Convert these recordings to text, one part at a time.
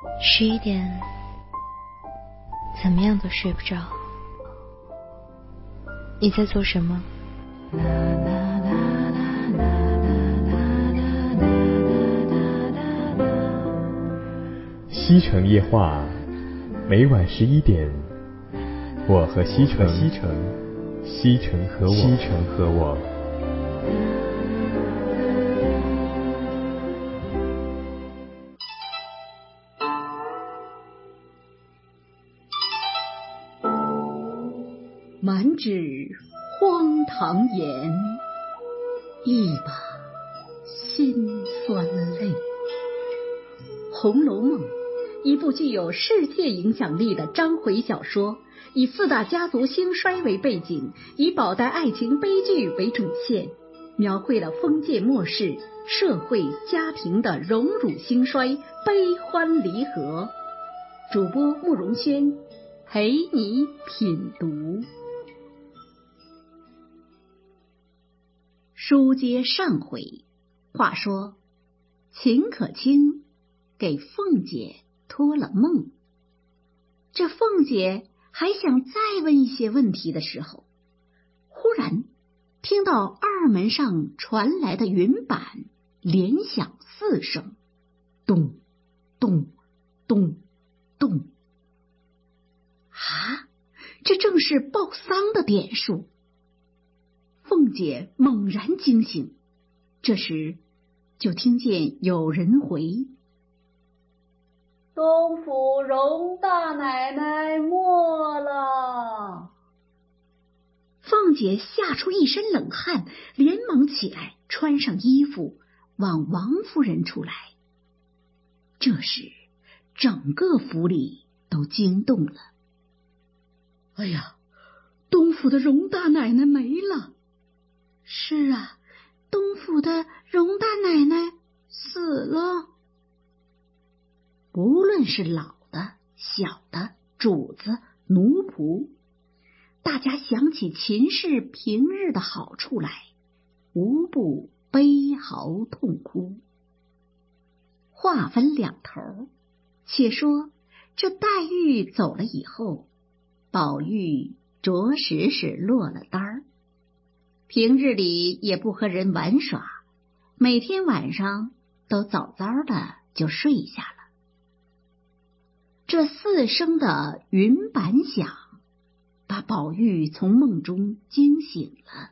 11点，怎么样都睡不着。你在做什么？ 西城夜话，每晚11点，我和西城，西城和我。 满纸荒唐言，一把辛酸泪。《红楼梦》，一部具有世界影响力的章回小说，以4大家族兴衰为背景，以宝黛爱情悲剧为主线，描绘了封建末世社会家庭的荣辱兴衰、悲欢离合。主播慕容轩陪你品读。书接上回，话说秦可卿给凤姐托了梦，这凤姐还想再问一些问题的时候，忽然听到二门上传来的云板连响4声，咚咚咚咚。啊，这正是报丧的点数。凤姐猛然惊醒，这时就听见有人回： 东府荣大奶奶没了。 凤姐吓出一身冷汗，连忙起来穿上衣服往王夫人处来。这时整个府里都惊动了。哎呀，东府的荣大奶奶没了。是啊，东府的荣大奶奶死了。不论是老的、小的、主子、奴仆，大家想起秦氏平日的好处来，无不悲嚎痛哭。话分两头，且说这黛玉走了以后，宝玉着实是落了单儿。平日里也不和人玩耍，每天晚上都早早的就睡下了。这4声的云板响，把宝玉从梦中惊醒了。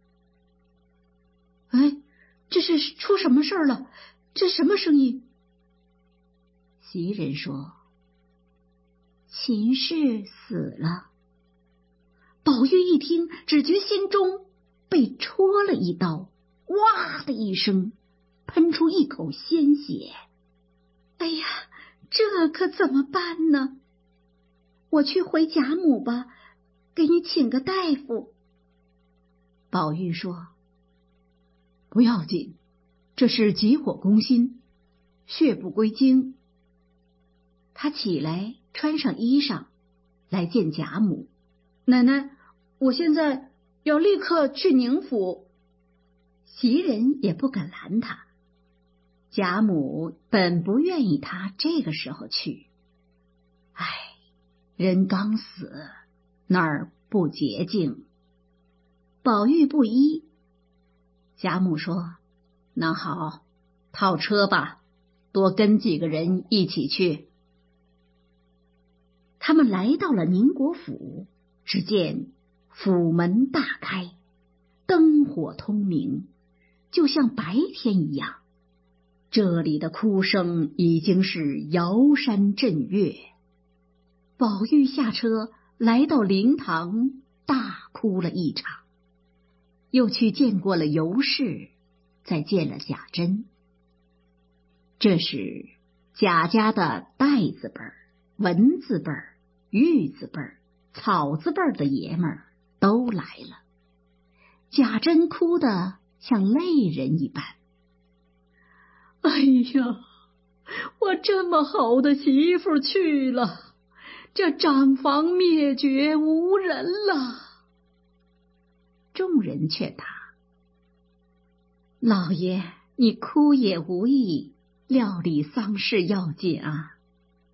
哎，这是出什么事儿了？这什么声音？袭人说：秦氏死了。宝玉一听，只觉心中被戳了一刀，哇的一声，喷出一口鲜血。哎呀，这可怎么办呢？我去回贾母吧，给你请个大夫。宝玉说：不要紧，这是急火攻心，血不归经。他起来穿上衣裳来见贾母。奶奶，我现在要立刻去宁府。袭人也不敢拦他。贾母本不愿意他这个时候去，唉，人刚死，哪儿不洁净？宝玉不依。贾母说：那好，套车吧，多跟几个人一起去。他们来到了宁国府，只见府门大开，灯火通明，就像白天一样。这里的哭声已经是摇山震岳。宝玉下车来到灵堂，大哭了一场，又去见过了尤氏，再见了贾珍。这时贾家的带字辈、文字辈、玉字辈、草字辈的爷们儿都来了。贾珍哭得像泪人一般。哎呀，我这么好的媳妇去了，这长房灭绝，无人了。众人劝他：老爷，你哭也无益，料理丧事要紧啊。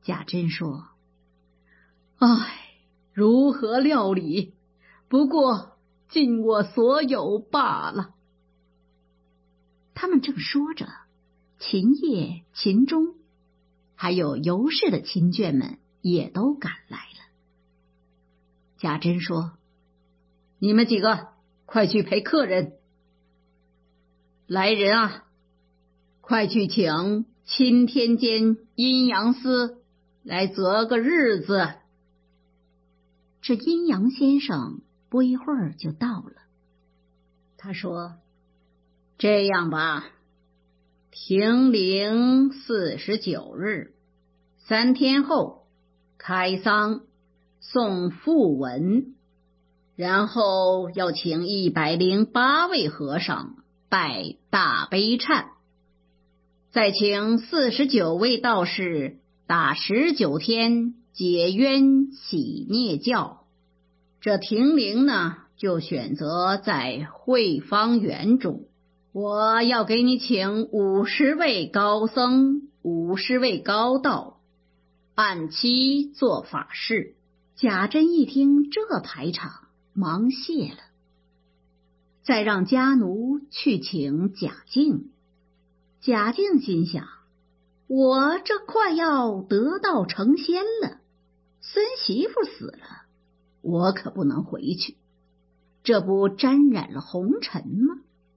贾珍说：“唉，如何料理？不过尽我所有罢了。”他们正说着，秦业、秦钟，还有尤氏的亲眷们也都赶来了。贾珍说：“你们几个快去陪客人。来人啊，快去请钦天监阴阳司来择个日子。”这阴阳先生不一会儿就到了。他说：“这样吧，停灵49日，3天后开丧，送讣文，然后要请108位和尚拜大悲忏，再请49位道士打19天解冤洗孽教。这停灵呢，就选择在惠芳园中。我要给你请50位高僧，50位高道，按期做法事。”贾珍一听这排场，忙谢了，再让家奴去请贾静。贾静心想：我这快要得道成仙了，孙媳妇死了，我可不能回去，这不沾染了红尘吗？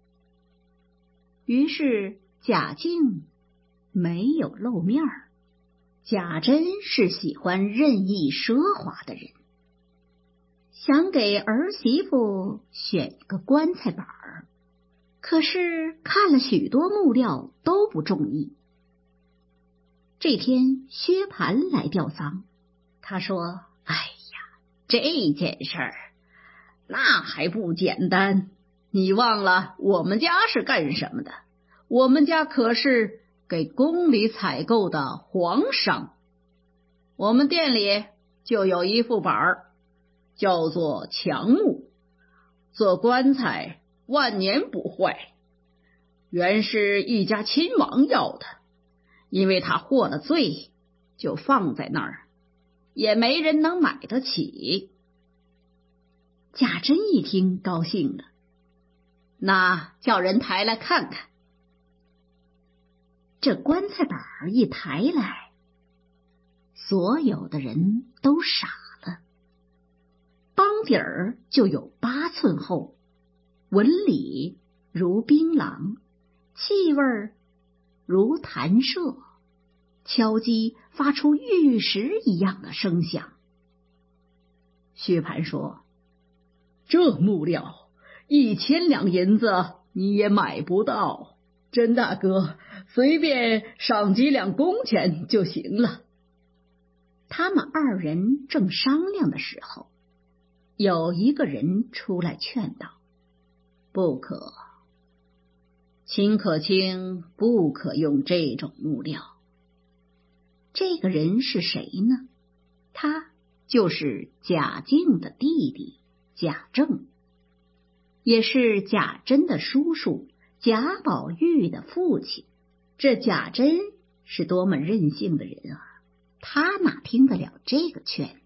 于是贾静没有露面儿。贾珍是喜欢任意奢华的人，想给儿媳妇选一个棺材板儿，可是看了许多木料都不中意。这天薛蟠来吊丧，他说：“哎呀，这件事儿那还不简单，你忘了我们家是干什么的？我们家可是给宫里采购的皇商，我们店里就有一副板儿，叫做强木，做棺材万年不坏。原是一家亲王要的，因为他获了罪，就放在那儿，也没人能买得起。”贾珍一听高兴了，那叫人抬来看看。这棺材板一抬来，所有的人都傻了。帮底儿就有8寸厚，纹理如槟榔，气味如弹射，敲击发出玉石一样的声响。薛蟠说：“这木料1000两银子你也买不到，甄大哥随便赏几两工钱就行了。”他们2人正商量的时候，有一个人出来劝道：“不可，秦可卿不可用这种木料。”这个人是谁呢？他就是贾静的弟弟贾政，也是贾珍的叔叔贾宝玉的父亲。这贾珍是多么任性的人啊，他哪听得了这个劝？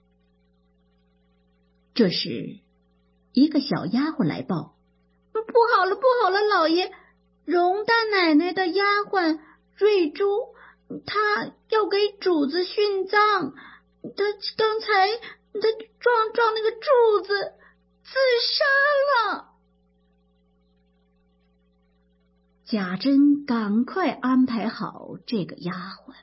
这时一个小丫鬟来报：“不好了，不好了，老爷，荣大奶奶的丫鬟瑞珠，她要给主子殉葬，她刚才撞那个柱子自杀了。”贾珍赶快安排好这个丫鬟。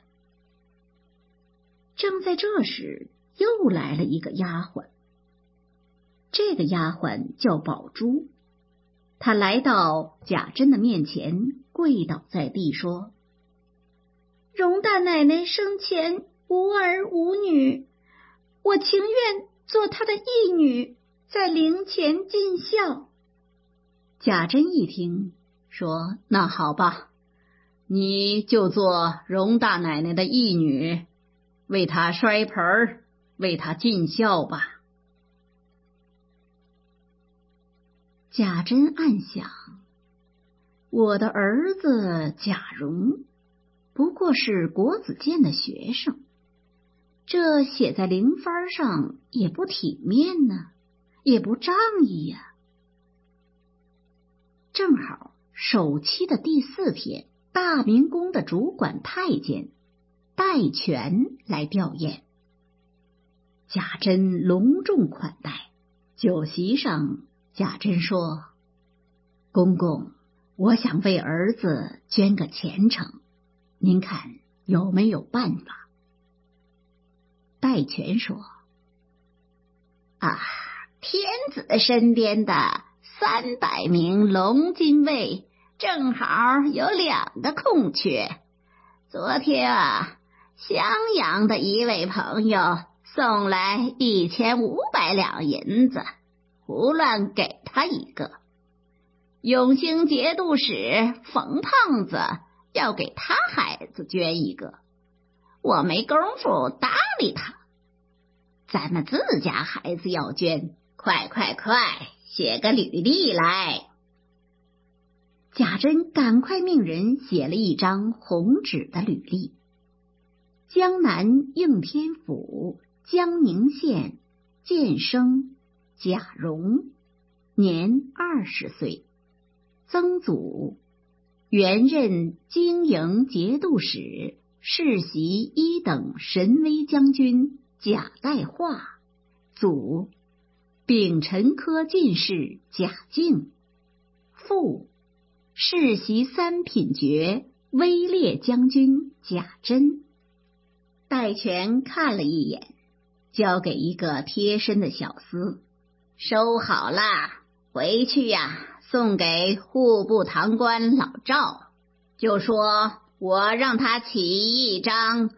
正在这时，又来了一个丫鬟。这个丫鬟叫宝珠，她来到贾珍的面前，跪倒在地说：“荣大奶奶生前无儿无女，我情愿做她的义女，在灵前尽孝。”贾珍一听说：“那好吧，你就做荣大奶奶的义女，为她摔盆，为她尽孝吧。”贾珍暗想，我的儿子贾蓉不过是国子监的学生， 这写在灵幡上也不体面呢，也不仗义呀。正好首期的第4天，大明宫的主管太监戴荃来吊唁，贾珍隆重款待。酒席上，贾珍说：“公公，我想为儿子捐个前程，您看有没有办法？”戴荃说：“啊，天子身边的300名龙禁卫正好有2个空缺。昨天襄阳的一位朋友送来1500两银子，胡乱给他一个。永兴节度使冯胖子要给他孩子捐一个，我没工夫搭理他。咱们自家孩子要捐，快，写个履历来。”贾珍赶快命人写了一张红纸的履历。江南应天府江宁县建生贾蓉，年20岁，曾祖原任经营节度使、世袭1等神威将军贾代化，祖丙辰科进士贾敬，父世袭3品爵威烈将军贾珍。戴荃看了一眼，交给一个贴身的小厮，收好了，回去送给户部堂官老赵，就说我让他起一张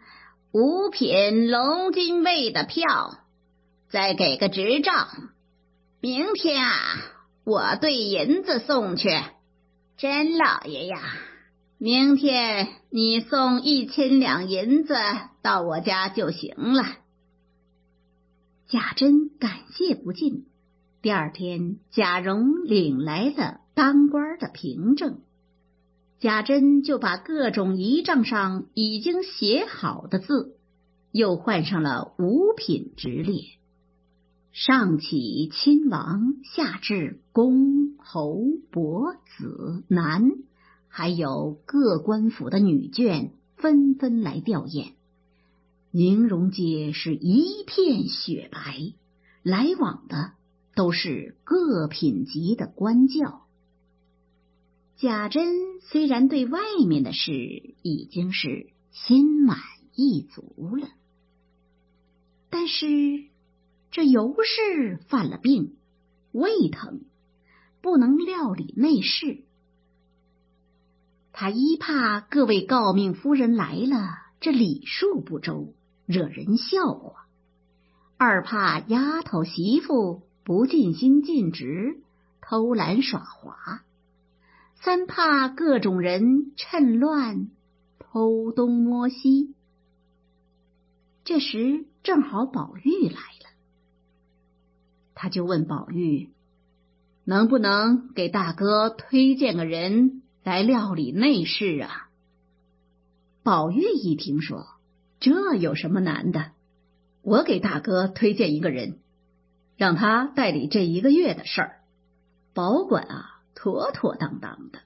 5品龙禁卫的票，再给个执照。明天我兑银子送去。甄老爷呀，明天你送1000两银子到我家就行了。贾珍感谢不尽。第2天，贾蓉领来了当官的凭证，贾珍就把各种仪仗上已经写好的字又换上了5品直列，上起亲王，下至公侯伯子男，还有各官府的女眷纷纷来吊唁。宁荣街是一片雪白，来往的都是各品级的官教。贾珍虽然对外面的事已经是心满意足了，但是这尤氏犯了病，胃疼，不能料理内事。他一怕各位诰命夫人来了，这礼数不周，惹人笑话；二怕丫头媳妇不尽心尽职，偷懒耍滑；三怕各种人趁乱偷东摸西。这时正好宝玉来了，他就问宝玉，能不能给大哥推荐个人来料理内事啊？宝玉一听说，这有什么难的，我给大哥推荐一个人，让他代理这1个月的事儿，保管妥妥当当的。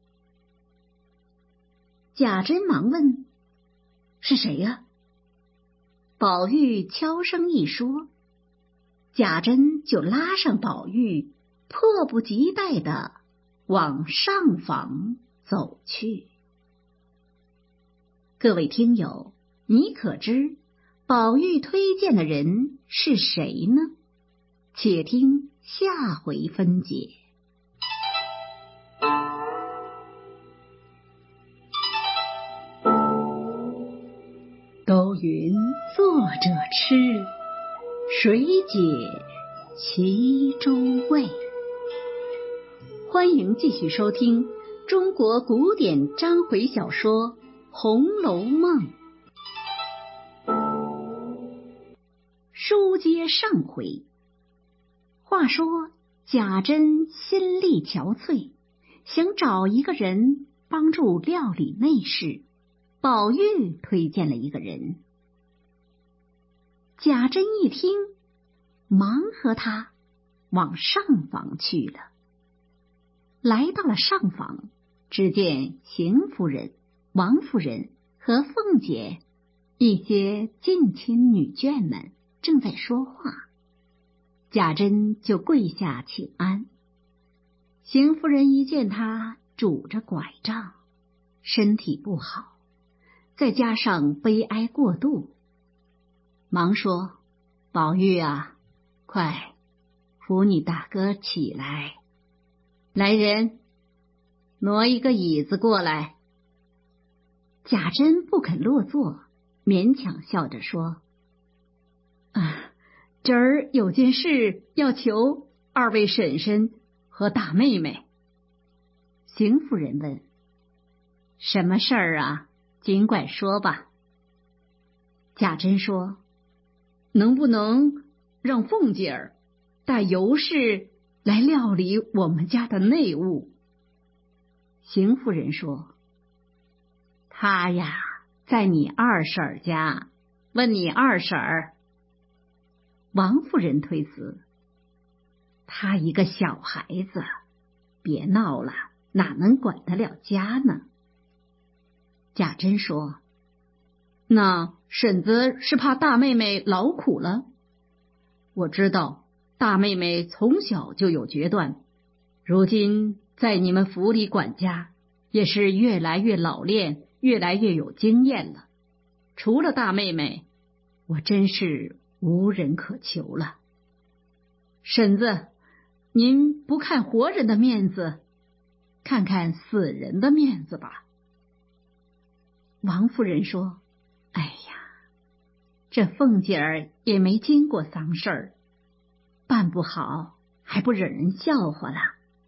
贾珍忙问，是谁呀？宝玉悄声一说，贾珍就拉上宝玉，迫不及待地往上房走去。各位听友，你可知宝玉推荐的人是谁呢？且听下回分解。都云作者痴，谁解其中味？欢迎继续收听中国古典章回小说《红楼梦》书接上回。话说贾珍心力憔悴，想找一个人帮助料理内事，宝玉推荐了一个人。 贾珍一听，忙和他往上房去了。来到了上房，只见邢夫人、王夫人和凤姐一些近亲女眷们正在说话。贾珍就跪下请安。邢夫人一见他拄着拐杖，身体不好，再加上悲哀过度，忙说：宝玉啊，快扶你大哥起来，来人，挪一个椅子过来。贾珍不肯落座，勉强笑着说：这儿有件事要求二位婶婶和大妹妹。邢夫人问：什么事儿啊？尽管说吧。贾珍说：能不能让凤姐儿带尤氏来料理我们家的内务？邢夫人说：她呀，在你二婶家，问你二婶儿。王夫人推辞：她一个小孩子，别闹了，哪能管得了家呢？贾珍说：那婶子是怕大妹妹劳苦了？我知道大妹妹从小就有决断，如今在你们府里管家，也是越来越老练，越来越有经验了。除了大妹妹，我真是无人可求了。婶子，您不看活人的面子，看看死人的面子吧。王夫人说：哎呀，这凤姐儿也没经过丧事儿，办不好还不惹人笑话了。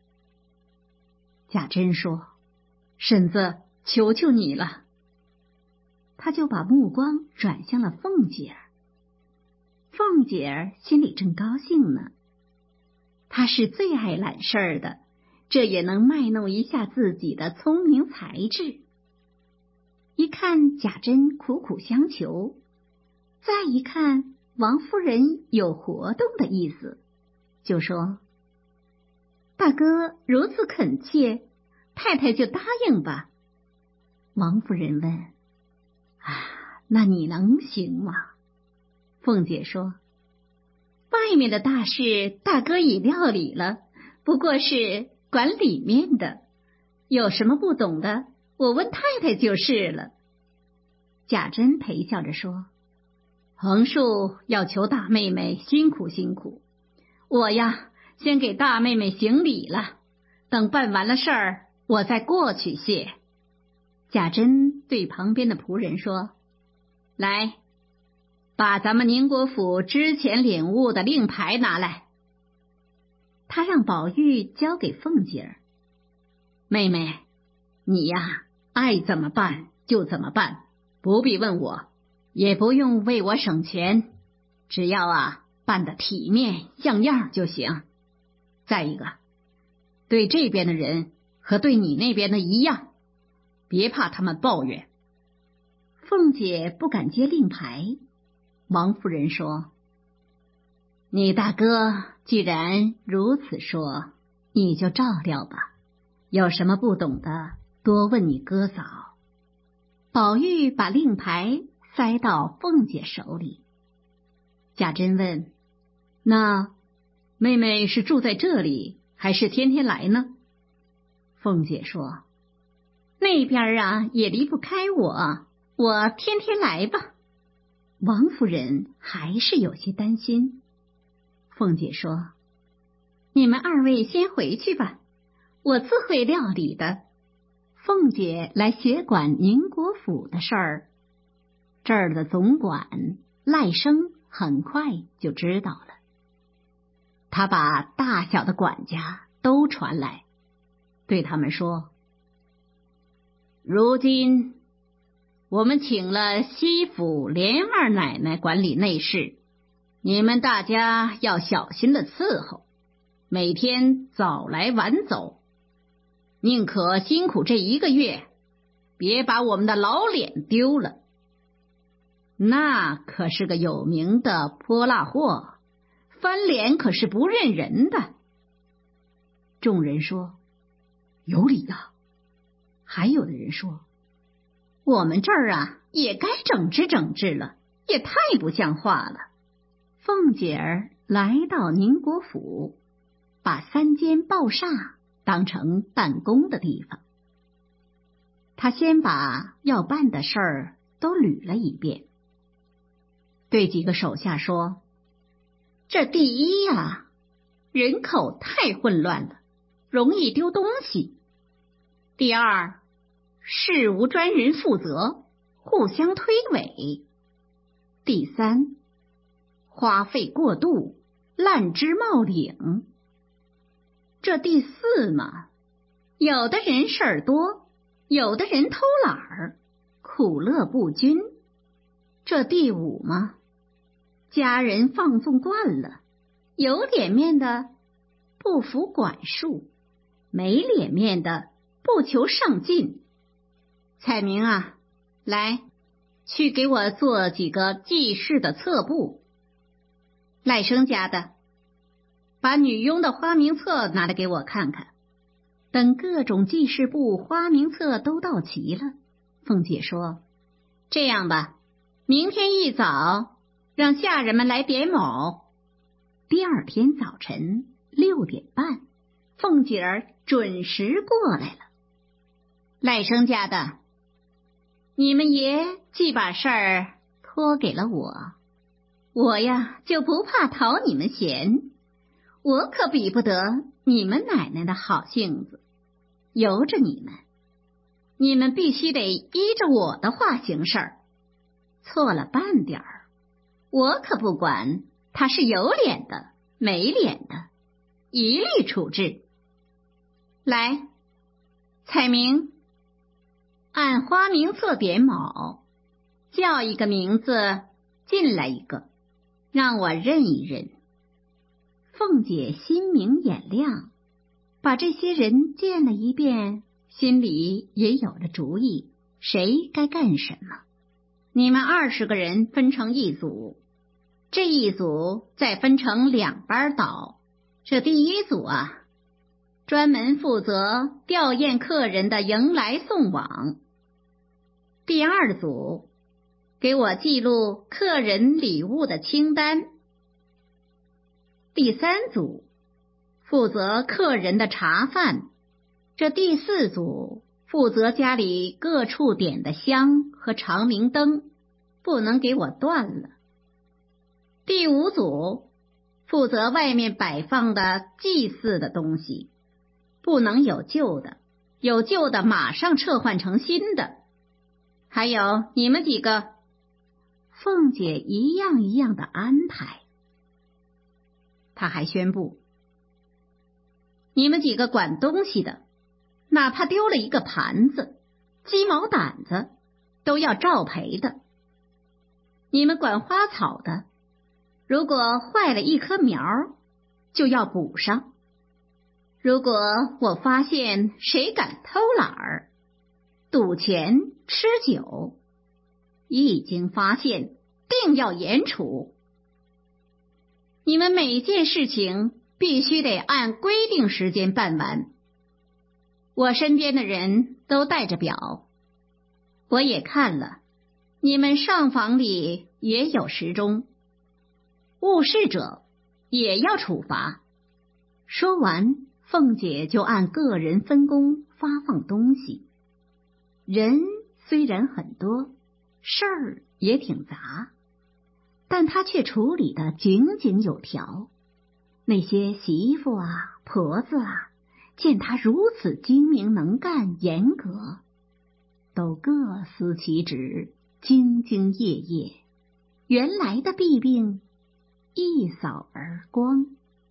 贾珍说：婶子，求求你了。他就把目光转向了凤姐儿。凤姐儿心里正高兴呢，她是最爱揽事儿的，这也能卖弄一下自己的聪明才智。一看贾珍苦苦相求，再一看王夫人有活动的意思，就说：大哥如此恳切，太太就答应吧。王夫人问：那你能行吗？凤姐说：外面的大事大哥已料理了，不过是管里面的，有什么不懂的，我问太太就是了。贾珍陪笑着说：横竖要求大妹妹辛苦辛苦，我呀先给大妹妹行礼了，等办完了事儿，我再过去谢。贾珍对旁边的仆人说：来，把咱们宁国府之前领悟的令牌拿来。他让宝玉交给凤姐儿：妹妹，你呀爱怎么办就怎么办，不必问我，也不用为我省钱，只要办得体面像样就行。再一个，对这边的人和对你那边的一样，别怕他们抱怨。凤姐不敢接令牌。王夫人说：你大哥既然如此说，你就照料吧，有什么不懂的，多问你哥嫂。宝玉把令牌塞到凤姐手里。贾珍问：那妹妹是住在这里，还是天天来呢？凤姐说：那边也离不开我，我天天来吧。王夫人还是有些担心。凤姐说：你们二位先回去吧，我自会料理的。凤姐来协管宁国府的事儿，这儿的总管赖生很快就知道了。他把大小的管家都传来，对他们说：如今我们请了西府连二奶奶管理内事，你们大家要小心的伺候，每天早来晚走，宁可辛苦这1个月，别把我们的老脸丢了。 那可是个有名的泼辣货，翻脸可是不认人的。众人说有理呀。还有的人说我们这儿啊也该整治整治了，也太不像话了。凤姐儿来到宁国府，把3间报厦当成办公的地方。她先把要办的事儿都捋了一遍，对几个手下说，这第一呀，人口太混乱了，容易丢东西。第二，事无专人负责，互相推诿。第三，花费过度，滥枝冒领。这第四嘛，有的人事儿多，有的人偷懒儿，苦乐不均。这第五嘛，家人放纵惯了，有脸面的不服管束，没脸面的不求上进。彩明啊，来，去给我做几个记事的册簿。赖生家的，把女佣的花名册拿来给我看看。等各种记事簿、花名册都到齐了，凤姐说，这样吧，明天一早让下人们来点卯。第二天早晨6点半，凤姐儿准时过来了。赖生家的，你们爷既把事儿托给了我呀就不怕讨你们嫌，我可比不得你们奶奶的好性子，由着你们必须得依着我的话行事儿，错了半点儿，我可不管他是有脸的没脸的，一律处置。来，彩明，按花名册点卯，叫一个名字进来一个，让我认一认。凤姐心明眼亮，把这些人见了一遍，心里也有了主意，谁该干什么。你们20个人分成一组，这一组再分成2班倒。这第一组啊，专门负责吊唁客人的迎来送往。第二组给我记录客人礼物的清单。第三组负责客人的茶饭。这第4组负责家里各处点的香和长明灯，不能给我断了。第5组负责外面摆放的祭祀的东西，不能有旧的，有旧的马上撤换成新的。还有你们几个，凤姐一样一样的安排。她还宣布，你们几个管东西的，哪怕丢了一个盘子、鸡毛掸子，都要照赔的。你们管花草的，如果坏了一棵苗，就要补上。如果我发现谁敢偷懒儿、赌钱、吃酒，一经发现，定要严处。你们每件事情必须得按规定时间办完。我身边的人都带着表，我也看了，你们上房里也有时钟，误事者也要处罚。说完，凤姐就按个人分工发放东西。人虽然很多，事儿也挺杂，但她却处理得井井有条。那些媳妇啊、婆子啊，见她如此精明能干、严格，都各司其职，兢兢业业，原来的弊病一扫而光。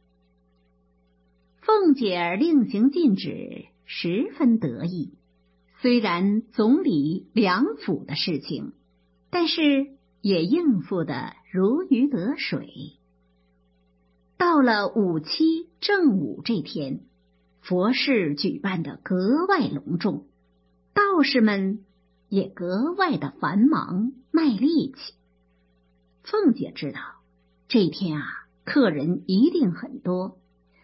凤姐儿令行禁止，十分得意。虽然总理两府的事情，但是也应付得如鱼得水。到了5期正午这天，佛事举办得格外隆重，道士们也格外的繁忙卖力气。 凤姐知道这天客人一定很多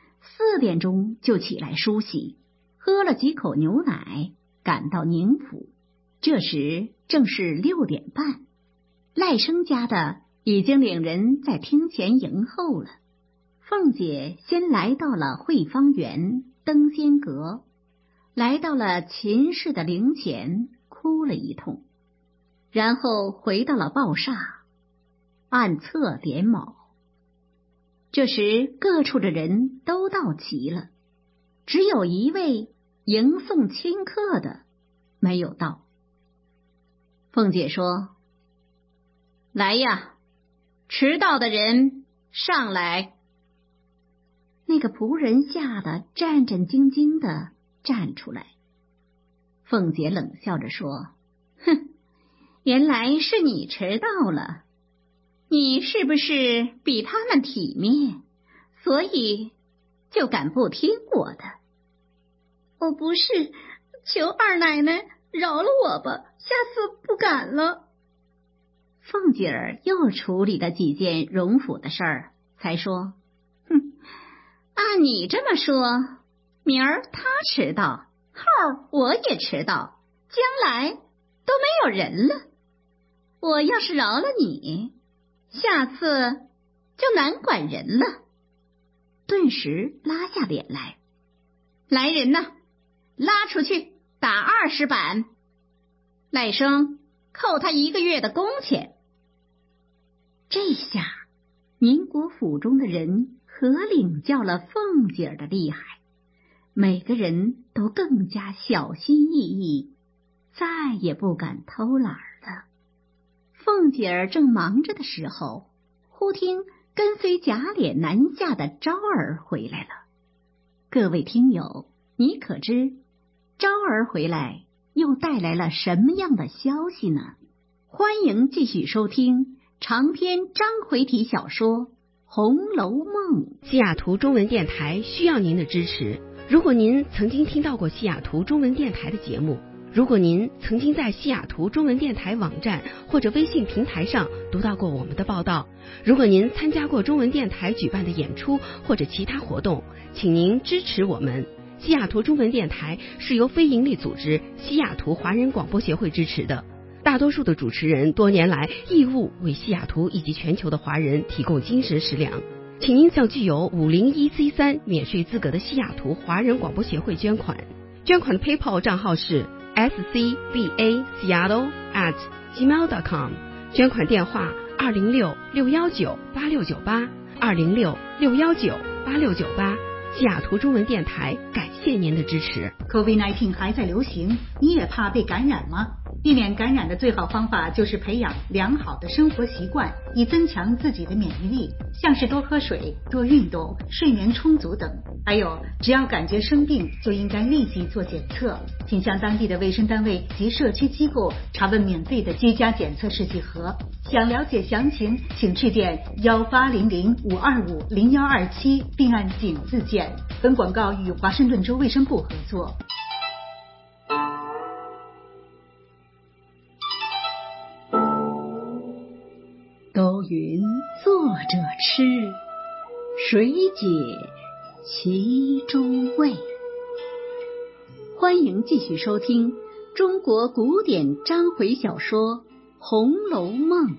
，4点钟就起来梳洗，喝了几口牛奶，赶到宁府。这时正是6点半，赖生家的已经领人在厅前迎候了。凤姐先来到了汇芳园、登仙阁，来到了秦氏的灵前，哭了一通，然后回到了报厦，按册点卯。这时各处的人都到齐了，只有一位迎送亲客的没有到。凤姐说：“来呀，迟到的人上来。”那个仆人吓得战战兢兢地站出来。凤姐冷笑着说：“哼，原来是你迟到了。你是不是比他们体面，所以就敢不听我的？”“我不是，求二奶奶饶了我吧，下次不敢了。”凤姐儿又处理了几件荣府的事儿，才说：“按你这么说，明儿他迟到，后儿我也迟到，将来都没有人了。我要是饶了你，下次就难管人了。”顿时拉下脸来：“来人呐，拉出去打20板，赖生扣他1个月的工钱。”这下宁国府中的人合领教了凤姐儿的厉害，每个人都更加小心翼翼，再也不敢偷懒了。凤姐儿正忙着的时候，忽听跟随贾琏南下的昭儿回来了。各位听友，你可知昭儿回来又带来了什么样的消息呢？欢迎继续收听长篇章回体小说《红楼梦》。 西雅图中文电台需要您的支持。如果您曾经听到过西雅图中文电台的节目，如果您曾经在西雅图中文电台网站或者微信平台上读到过我们的报道，如果您参加过中文电台举办的演出或者其他活动，请您支持我们。西雅图中文电台是由非营利组织西雅图华人广播协会支持的，大多数的主持人多年来义务为西雅图以及全球的华人提供精神食粮。请您向具有501C3免税资格的西雅图华人广播协会捐款。捐款的 PayPal 账号是 scbaseattle@gmail.com， 捐款电话206-619-8698 206-619-8698。西雅图中文电台感谢您的支持。 COVID-19 还在流行，你也怕被感染吗？避免感染的最好方法就是培养良好的生活习惯，以增强自己的免疫力，像是多喝水、多运动、睡眠充足等。还有，只要感觉生病，就应该立即做检测，请向当地的卫生单位及社区机构查问免费的居家检测试剂盒。想了解详情，请致电1800-525-0127，并按井字键。本广告与华盛顿州卫生部合作。 都云作者痴，谁解其中味？欢迎继续收听中国古典章回小说《红楼梦》。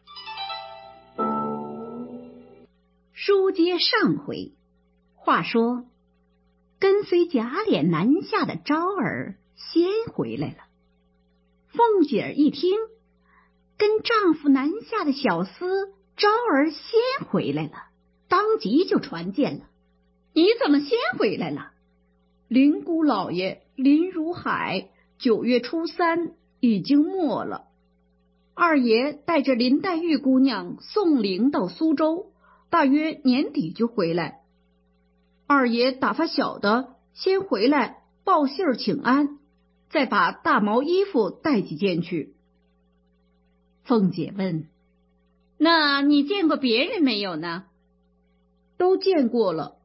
书接上回，话说跟随贾琏南下的昭儿先回来了。凤姐儿一听，跟丈夫南下的小厮昭儿先回来了，当即就传见了。你怎么先回来了？林姑老爷林如海9月初3已经没了，二爷带着林黛玉姑娘送灵到苏州，大约年底就回来。二爷打发小的先回来报信儿请安，再把大毛衣服带几件去。凤姐问：那你见过别人没有呢？都见过了。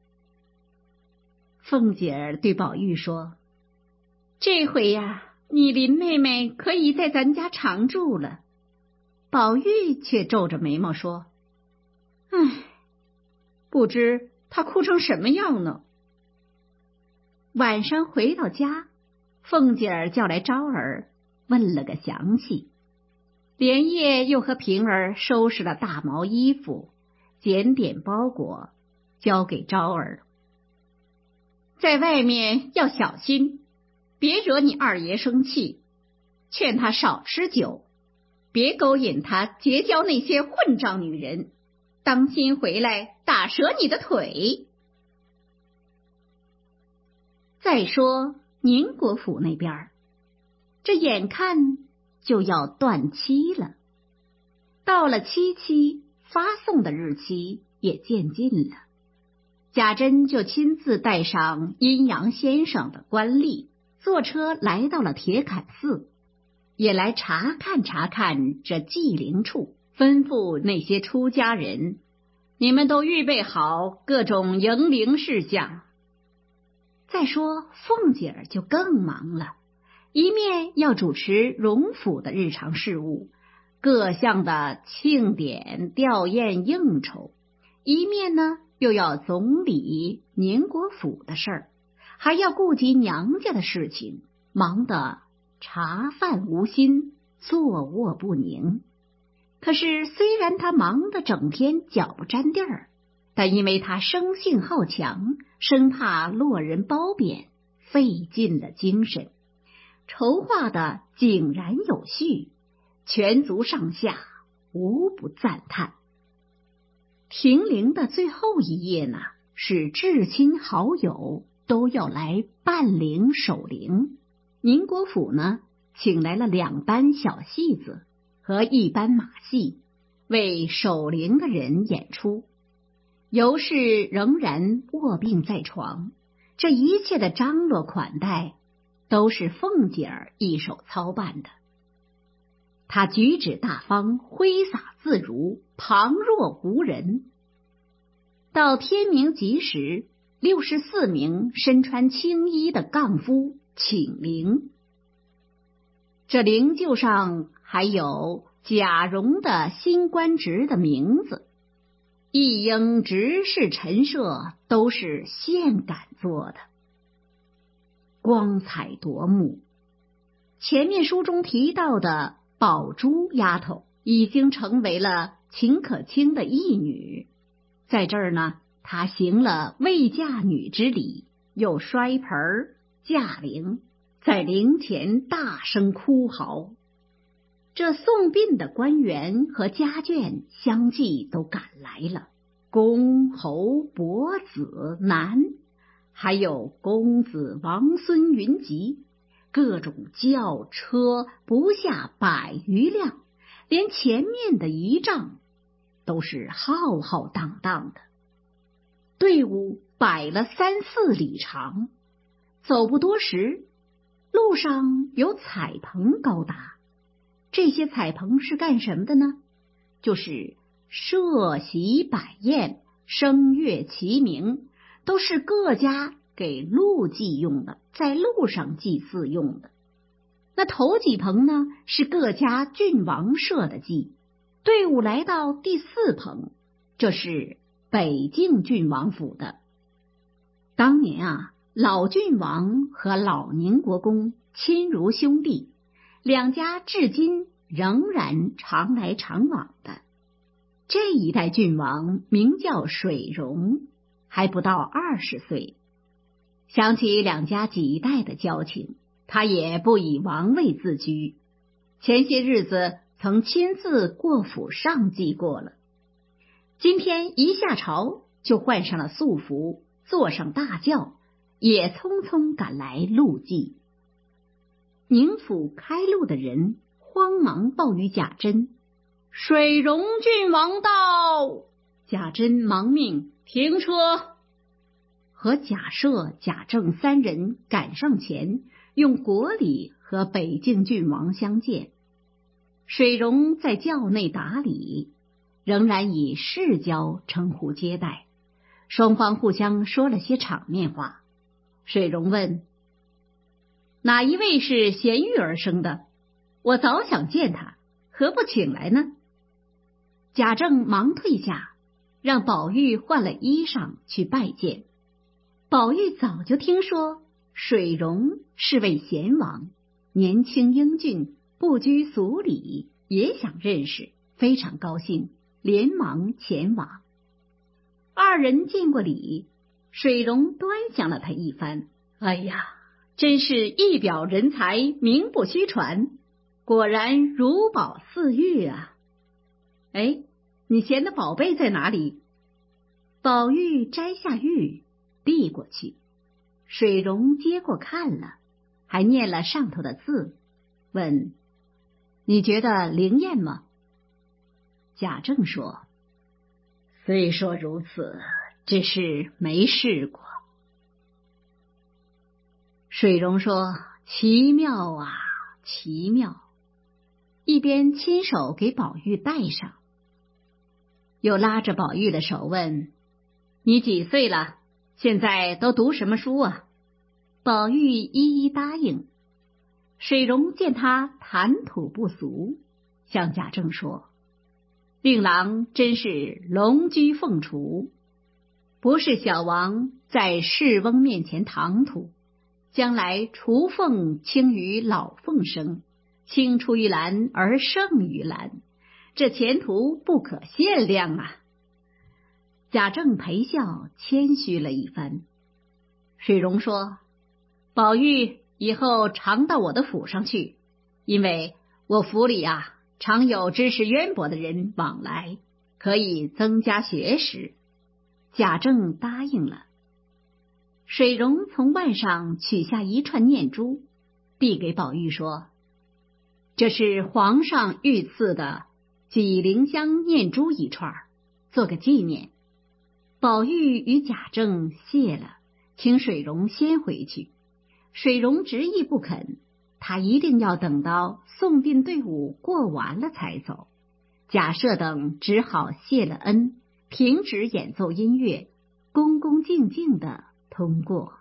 凤姐儿对宝玉说：这回呀，你林妹妹可以在咱家常住了。 宝玉却皱着眉毛说：“唉，不知他哭成什么样呢。”晚上回到家，凤姐儿叫来昭儿，问了个详细，连夜又和平儿收拾了大毛衣服，检点包裹，交给昭儿。在外面要小心，别惹你二爷生气，劝他少吃酒，别勾引他结交那些混账女人，当心回来打折你的腿。再说宁国府那边，这眼看就要断期了，到了七期，发送的日期也渐近了。贾珍就亲自带上阴阳先生的官吏，坐车来到了铁槛寺，也来查看这祭灵处，吩咐那些出家人，你们都预备好各种迎灵事项。再说凤姐儿就更忙了，一面要主持荣府的日常事务，各项的庆典、吊唁、应酬，一面呢又要总理宁国府的事儿，还要顾及娘家的事情，忙得茶饭无心，坐卧不宁。可是虽然他忙得整天脚不沾地儿，但因为他生性好强，生怕落人褒贬，费尽了精神，筹划的井然有序，全族上下无不赞叹。停灵的最后一夜呢，是至亲好友都要来伴灵守灵。宁国府呢，请来了2班小戏子和1班马戏，为守灵的人演出。尤氏仍然卧病在床，这一切的张罗款待都是凤姐儿一手操办的。她举止大方，挥洒自如，旁若无人。到天明吉时，64名身穿青衣的杠夫请灵，这灵柩上还有贾蓉的新官职的名字，一应执事陈设都是现赶做的，光彩夺目。前面书中提到的宝珠丫头已经成为了秦可卿的义女，在这儿呢，她行了未嫁女之礼，又摔盆驾灵，在灵前大声哭嚎。这送殡的官员和家眷相继都赶来了，公侯伯子男，还有公子王孙云集，各种轿车不下100余辆，连前面的仪仗都是浩浩荡荡的，队伍摆了3、4里长。走不多时，路上有彩棚高搭，这些彩棚是干什么的呢？就是设席摆宴、声乐齐鸣，都是各家给路祭用的，在路上祭祀用的。那头几棚呢，是各家郡王设的祭。队伍来到第4棚，这是北境郡王府的。当年啊，老郡王和老宁国公亲如兄弟，2家至今仍然常来常往的。这一代郡王名叫水溶，还不到20岁。想起2家几代的交情，他也不以王位自居，前些日子曾亲自过府上祭过了。今天一下朝，就换上了素服，坐上大轿，也匆匆赶来路祭。宁府开路的人慌忙报与贾珍：“水溶郡王到！”贾珍忙命停车，和贾赦、贾政3人赶上前，用国礼和北境郡王相见。水溶在轿内打礼，仍然以世交称呼接待，双方互相说了些场面话。水溶问：“哪一位是贤玉儿生的？我早想见他，何不请来呢？” 贾政忙退下，让宝玉换了衣裳去拜见。宝玉早就听说水溶是位贤王，年轻英俊，不拘俗礼，也想认识，非常高兴，连忙前往。二人见过礼，水溶端详了他一番，哎呀，真是一表人才，名不虚传，果然如宝似玉啊！哎，你衔的宝贝在哪里？宝玉摘下玉递过去，水溶接过看了，还念了上头的字，问：你觉得灵验吗？贾政说：虽说如此，只是没试过。水溶说：奇妙啊，奇妙！一边亲手给宝玉戴上，又拉着宝玉的手问：你几岁了？现在都读什么书啊？宝玉一一答应。水溶见他谈吐不俗，向贾政说：令郎真是龙居凤雏，不是小王在世翁面前唐突，将来雏凤轻于老凤生，青出于蓝而胜于蓝，这前途不可限量啊！贾政陪笑谦虚了一番。水溶说：宝玉以后常到我的府上去，因为我府里啊，常有知识渊博的人往来，可以增加学识。贾政答应了。水溶从腕上取下一串念珠，递给宝玉说：这是皇上御赐的几灵香念珠一串，做个纪念。宝玉与贾政谢了，请水溶先回去。水溶执意不肯，他一定要等到送殡队伍过完了才走。贾赦等只好谢了恩，停止演奏音乐，恭恭敬敬地通过。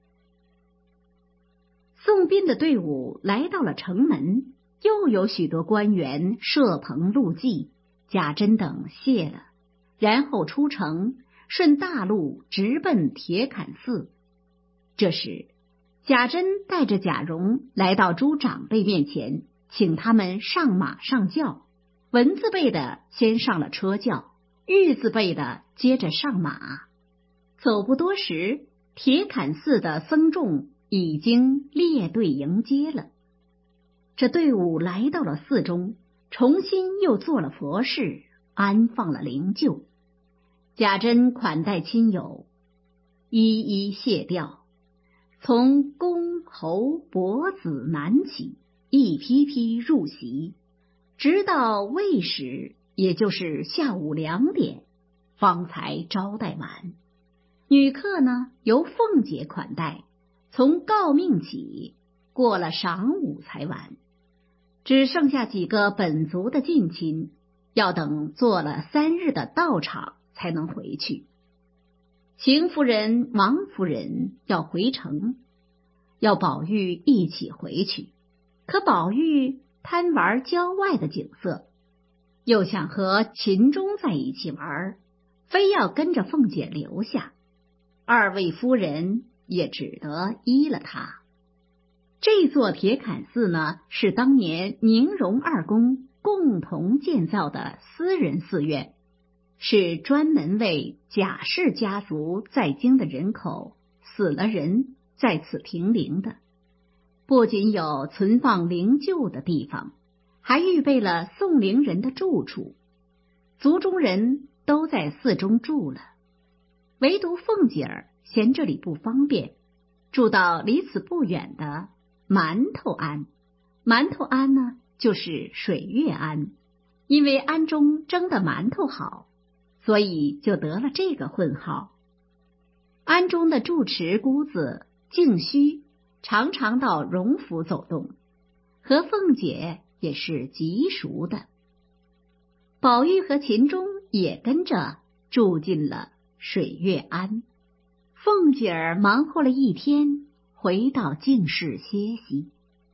送殡的队伍来到了城门，又有许多官员设棚录祭，贾珍等谢了，然后出城，顺大路直奔铁槛寺。这时贾珍带着贾蓉来到诸长辈面前，请他们上马上轿。文字辈的先上了车轿，玉字辈的接着上马。走不多时，铁槛寺的僧众已经列队迎接了。这队伍来到了寺中，重新又做了佛事，安放了灵柩。贾珍款待亲友，一一谢吊，从公侯伯子男起，一批批入席，直到未时，也就是下午2点，方才招待完。女客呢，由凤姐款待，从诰命起，过了晌午才完。只剩下几个本族的近亲，要等做了3日的道场才能回去。邢夫人、王夫人要回城，要宝玉一起回去，可宝玉贪玩郊外的景色，又想和秦钟在一起玩，非要跟着凤姐留下。2位夫人也只得依了他。这座铁槛寺呢，是当年宁荣2公共同建造的私人寺院，是专门为贾氏家族在京的人口死了人在此停灵的。不仅有存放灵柩的地方，还预备了送灵人的住处，族中人都在寺中住了。唯独凤姐儿嫌这里不方便，住到离此不远的馒头庵。馒头庵呢，就是水月庵，因为庵中蒸的馒头好，所以就得了这个混号。庵中的住持姑子静虚常常到荣府走动，和凤姐也是极熟的。宝玉和秦钟也跟着住进了水月庵。凤姐儿忙活了一天，回到净室歇息。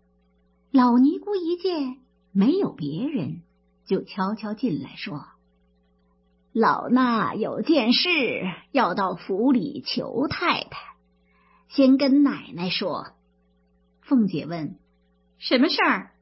老尼姑一见没有别人，就悄悄进来说： 老衲有件事要到府里求太太，先跟奶奶说。凤姐问：什么事儿？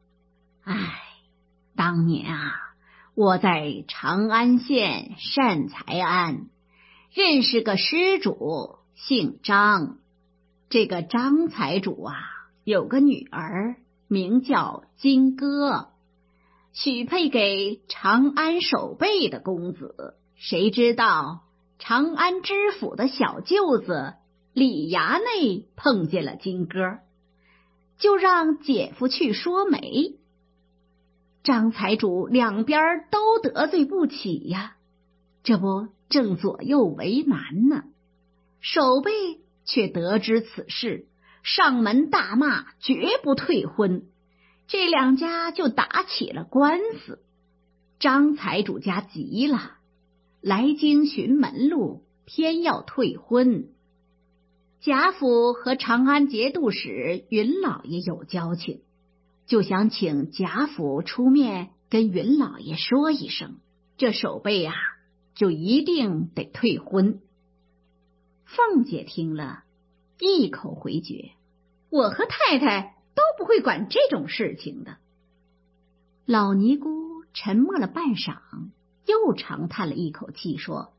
当年我在长安县善财庵认识个施主，姓张。这个张财主有个女儿，名叫金歌，许配给长安守备的公子。谁知道长安知府的小舅子李衙内碰见了金歌，就让姐夫去说媒。张财主两边都得罪不起呀，这不正左右为难呢。守备却得知此事，上门大骂，绝不退婚。这两家就打起了官司。张财主家急了，来京寻门路，偏要退婚。贾府和长安节度使云老爷有交情，就想请贾府出面跟云老爷说一声，这守备就一定得退婚。凤姐听了，一口回绝：我和太太都不会管这种事情的。老尼姑沉默了半晌，又长叹了一口气说：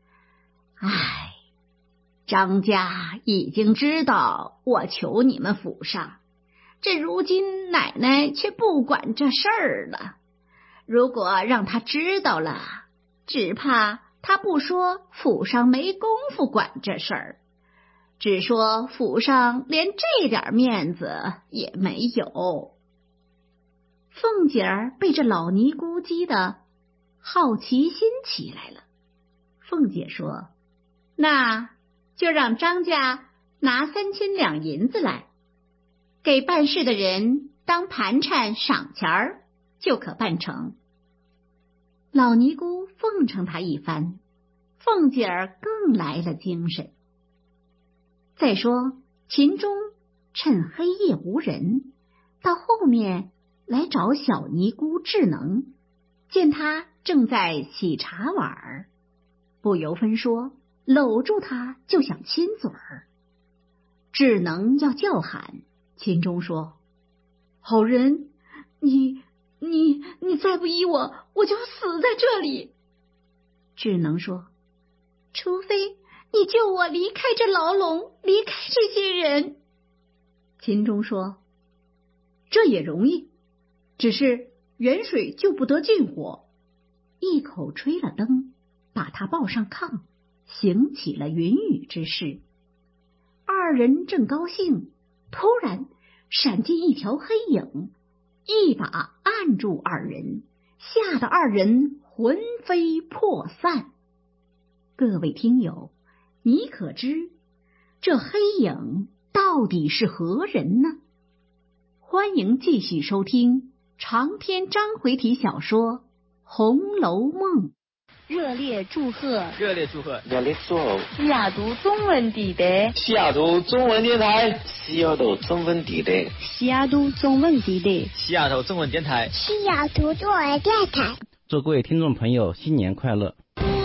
张家已经知道我求你们府上，这如今奶奶却不管这事儿了。如果让她知道了，只怕她不说府上没工夫管这事儿，只说府上连这点面子也没有。凤姐儿被这老尼姑激得好奇心起来了。凤姐说：那就让张家拿3000两银子来，给办事的人当盘缠赏钱儿，就可办成。老尼姑奉承他一番，凤姐儿更来了精神。再说秦钟趁黑夜无人，到后面来找小尼姑智能，见他正在洗茶碗，不由分说搂住他就想亲嘴儿。智能要叫喊，秦钟说：好人，你再不依我，我就死在这里。智能说：除非你救我离开这牢笼，离开这些人。秦钟说：这也容易，只是远水救不得近火。一口吹了灯，把他抱上炕，行起了云雨之事。二人正高兴，突然闪进一条黑影，一把按住二人，吓得二人魂飞魄散。各位听友，你可知这黑影到底是何人呢？欢迎继续收听长篇章回体小说《红楼梦》。 热烈祝贺！ 热烈祝贺！ 热烈祝贺！ 西雅图中文地带， 西雅图中文电台，西雅图中文地带， 西雅图中文地带， 西雅图中文电台， 西雅图中文电台。 祝各位听众朋友新年快乐！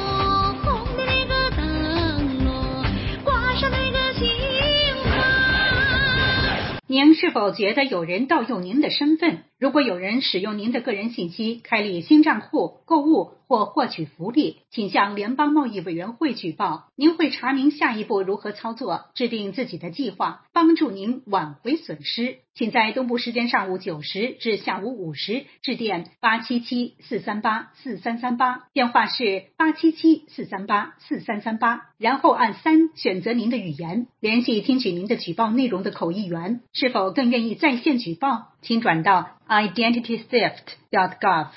您是否觉得有人盗用您的身份？如果有人使用您的个人信息开立新账户、购物或获取福利，请向联邦贸易委员会举报。您会查明下一步如何操作，制定自己的计划，帮助您挽回损失。请在东部时间上午9时至下午5时致电877-438-4338，电话是877-438-4338，然后按3选择您的语言，联系听取您的举报内容的口译员。是否更愿意在线举报？请转到 identitytheft.gov。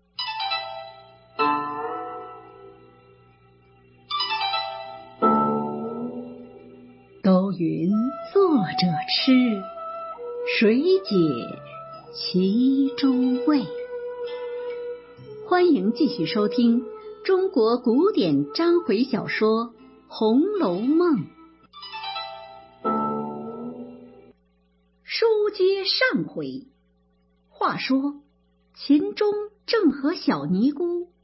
都云作者痴，谁解其中味？欢迎继续收听中国古典章回小说《红楼梦》。书接上回，话说秦钟正和小尼姑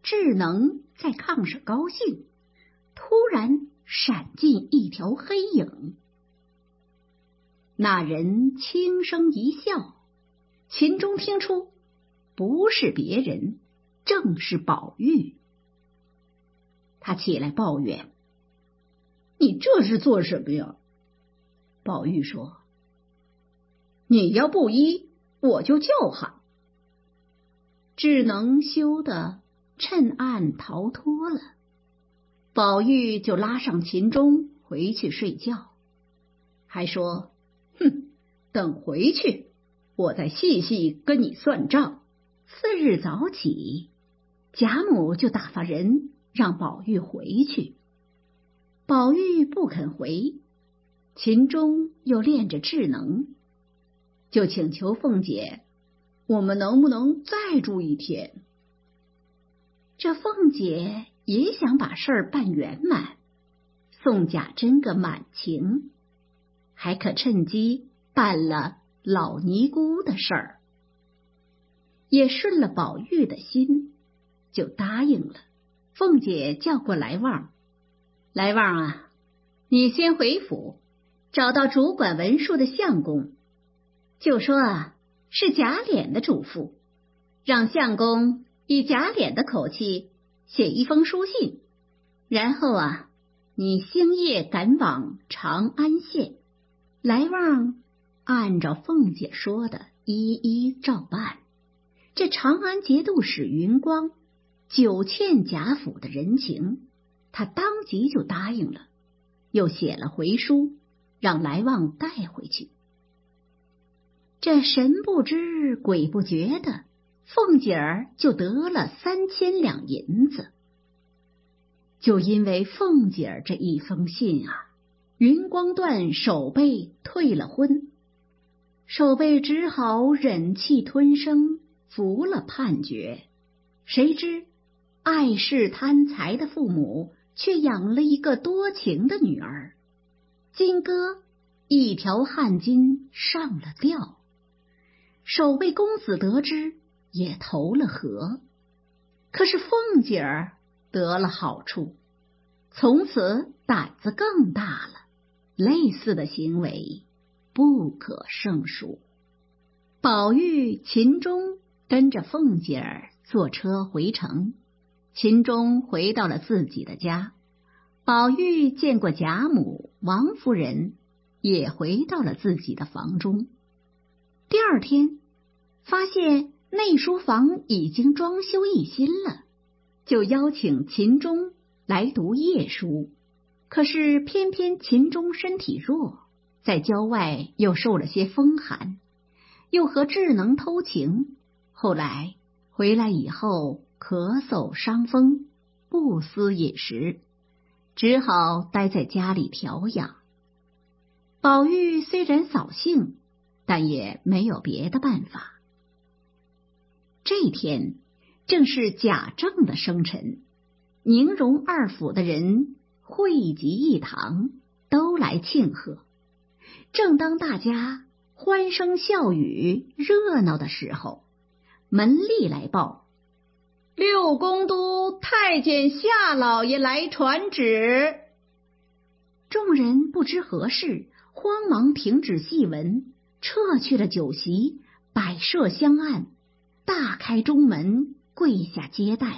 智能在炕上高兴，突然闪进一条黑影。那人轻声一笑，秦钟听出不是别人，正是宝玉。他起来抱怨：“你这是做什么呀？”宝玉说：“你要不依，我就叫喊。”智能羞得趁暗逃脱了，宝玉就拉上秦钟回去睡觉，还说：“等回去，我再细细跟你算账。”次日早起，贾母就打发人让宝玉回去。宝玉不肯回，秦钟又恋着智能，就请求凤姐：“我们能不能再住一天？”这凤姐也想把事儿办圆满，送贾珍个满情，还可趁机办了老尼姑的事儿，也顺了宝玉的心，就答应了。凤姐叫过来旺：“来旺啊，你先回府，找到主管文书的相公，就说是贾琏的嘱咐，让相公以贾琏的口气写一封书信，然后你星夜赶往长安县。”来旺按照凤姐说的一一照办。这长安节度使云光久欠贾府的人情，他当即就答应了，又写了回书让来旺带回去。这神不知鬼不觉的，凤姐儿就得了3000两银子。就因为凤姐儿这一封信云光段守备退了婚，守备只好忍气吞声，服了判决。谁知爱世贪财的父母却养了一个多情的女儿，金哥一条汗巾上了吊。守备公子得知，也投了河。可是凤姐儿得了好处，从此胆子更大了，类似的行为不可胜数。宝玉、秦钟跟着凤姐儿坐车回城，秦钟回到了自己的家，宝玉见过贾母、王夫人，也回到了自己的房中。第二天发现内书房已经装修一新了，就邀请秦钟来读夜书。可是偏偏秦钟身体弱，在郊外又受了些风寒，又和智能偷情，后来回来以后咳嗽伤风，不思饮食，只好待在家里调养。宝玉虽然扫兴，但也没有别的办法。这天正是贾政的生辰，宁荣二府的人汇集一堂，都来庆贺。正当大家欢声笑语热闹的时候，门吏来报：六宫都太监夏老爷来传旨。众人不知何事，慌忙停止戏文，撤去了酒席，摆设香案，大开中门，跪下接待。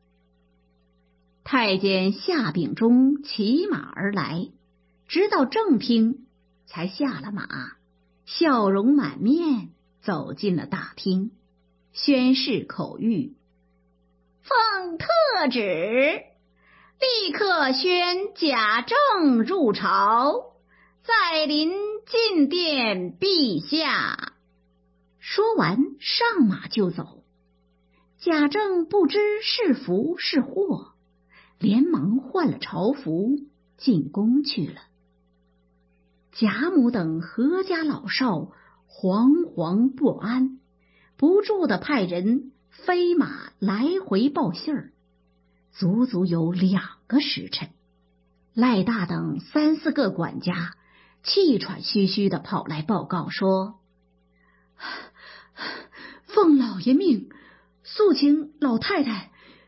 太监夏秉忠骑马而来，直到正厅才下了马，笑容满面走进了大厅，宣誓口谕：奉特旨，立刻宣贾政入朝，再临进殿陛下。说完上马就走。贾政不知是福是祸，连忙换了朝服进宫去了。贾母等阖家老少惶惶不安，不住地派人飞马来回报信儿，足足有2个时辰。赖大等3、4个管家气喘吁吁地跑来报告说：奉老爷命，肃请老太太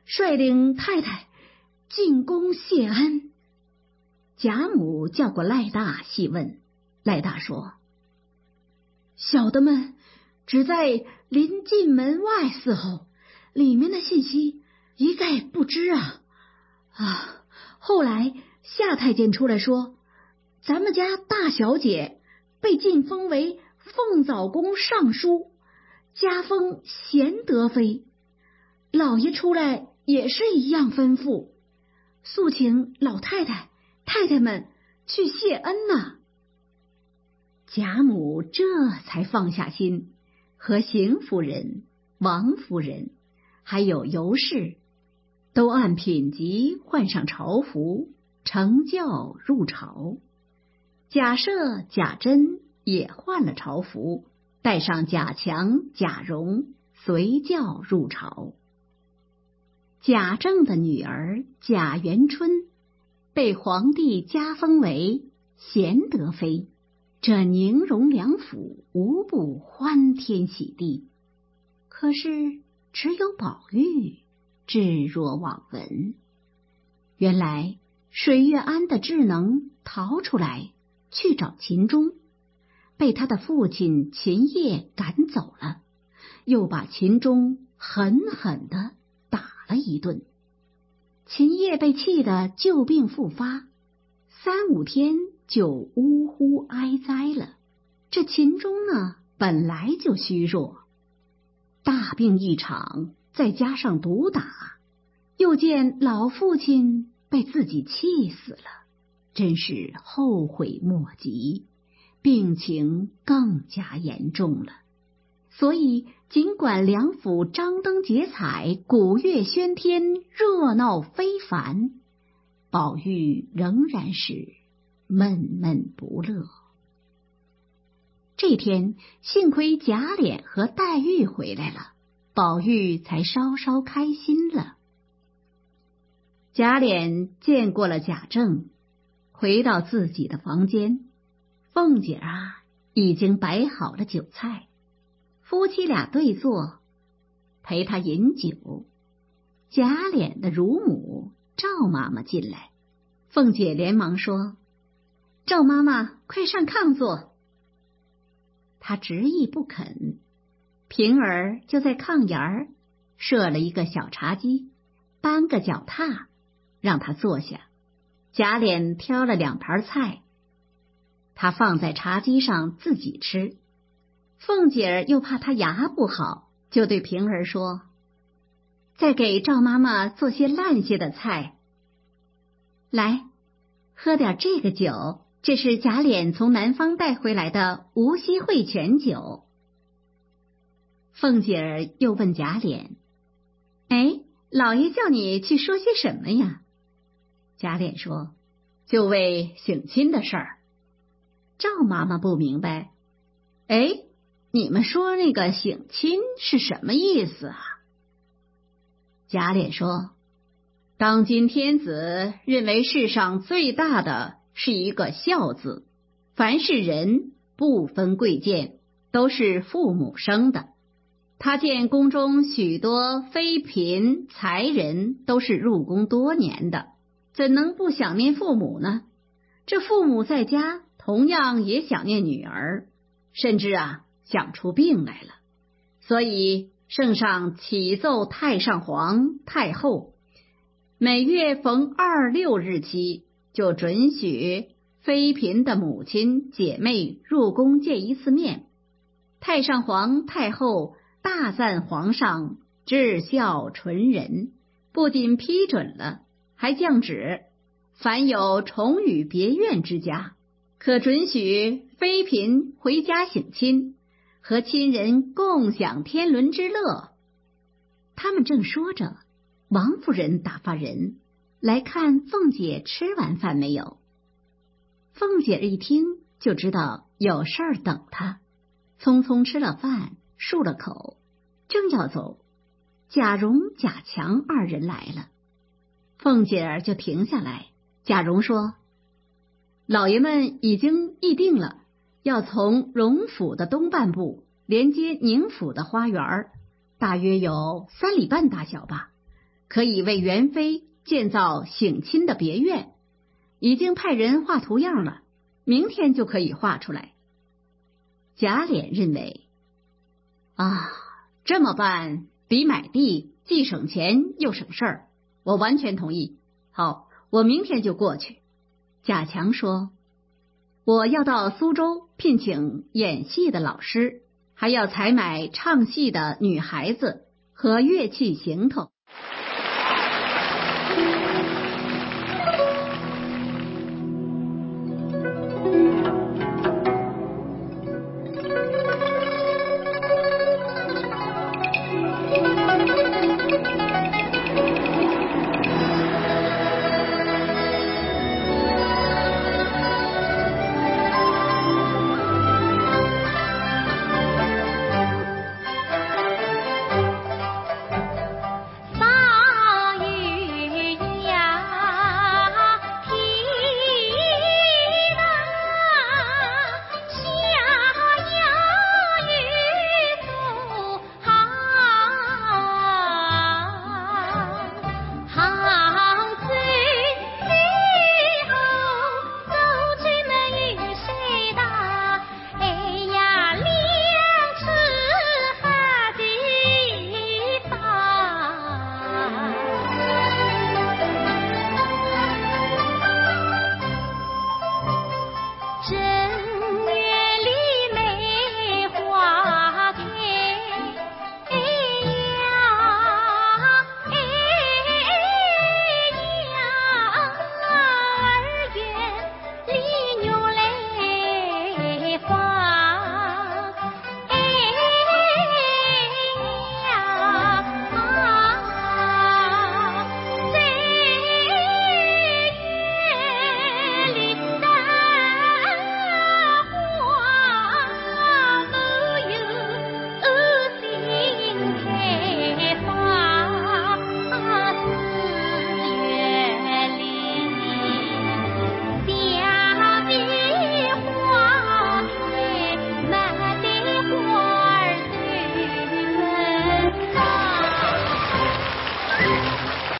率领太太进宫谢恩。贾母叫过赖大细问，赖大说：小的们只在临进门外伺候，里面的信息一概不知啊。后来夏太监出来说，咱们家大小姐被晋封为凤藻宫尚书，加封贤德妃。老爷出来也是一样吩咐，速请老太太太太们去谢恩呐。贾母这才放下心，和邢夫人、王夫人还有尤氏都按品级换上朝服，乘轿入朝。贾赦、贾珍也换了朝服，带上贾强、贾蓉，随轿入朝。贾政的女儿贾元春被皇帝加封为贤德妃，这宁荣两府无不欢天喜地。可是只有宝玉置若罔闻。原来水月庵的智能逃出来去找秦钟，被他的父亲秦业赶走了，又把秦钟狠狠地打了一顿。秦业被气得旧病复发，3、5天就呜呼哀哉了。这秦钟呢，本来就虚弱，大病一场，再加上毒打，又见老父亲被自己气死了，真是后悔莫及，病情更加严重了。所以尽管两府张灯结彩，鼓乐喧天，热闹非凡，宝玉仍然是闷闷不乐。这天幸亏贾琏和黛玉回来了，宝玉才稍稍开心了。贾琏见过了贾政，回到自己的房间，凤姐已经摆好了酒菜，夫妻俩对坐，陪他饮酒。贾琏的乳母赵妈妈进来，凤姐连忙说：赵妈妈，快上炕坐。她执意不肯，平儿就在炕沿儿设了一个小茶几，搬个脚踏，让他坐下。贾琏挑了2盘菜，他放在茶几上自己吃。凤姐儿又怕他牙不好，就对平儿说：再给赵妈妈做些烂些的菜。来，喝点这个酒，这是贾琏从南方带回来的无锡汇泉酒。凤姐儿又问贾琏：老爷叫你去说些什么呀？贾琏说：就为省亲的事儿。赵妈妈不明白：你们说那个省亲是什么意思啊？贾琏说：当今天子认为世上最大的是一个孝字，凡是人不分贵贱，都是父母生的。他见宫中许多妃嫔才人都是入宫多年的，怎能不想念父母呢？这父母在家同样也想念女儿，甚至想出病来了。所以圣上启奏太上皇太后，每月逢2、6日期，就准许妃嫔的母亲姐妹入宫见一次面。太上皇太后大赞皇上至孝纯仁，不仅批准了，还降旨，凡有重与别院之家，可准许妃嫔回家省亲，和亲人共享天伦之乐。他们正说着，王夫人打发人来看凤姐吃完饭没有。凤姐一听就知道有事儿等她，匆匆吃了饭，漱了口，正要走，贾蓉、贾强2人来了。凤姐儿就停下来。贾蓉说：老爷们已经议定了，要从荣府的东半部连接宁府的花园，大约有3里半大小吧。 可以为元妃建造省亲的别院，已经派人画图样了，明天就可以画出来。贾琏认为，这么办比买地既省钱又省事儿，我完全同意。好，我明天就过去。贾强说，我要到苏州聘请演戏的老师，还要采买唱戏的女孩子和乐器行头。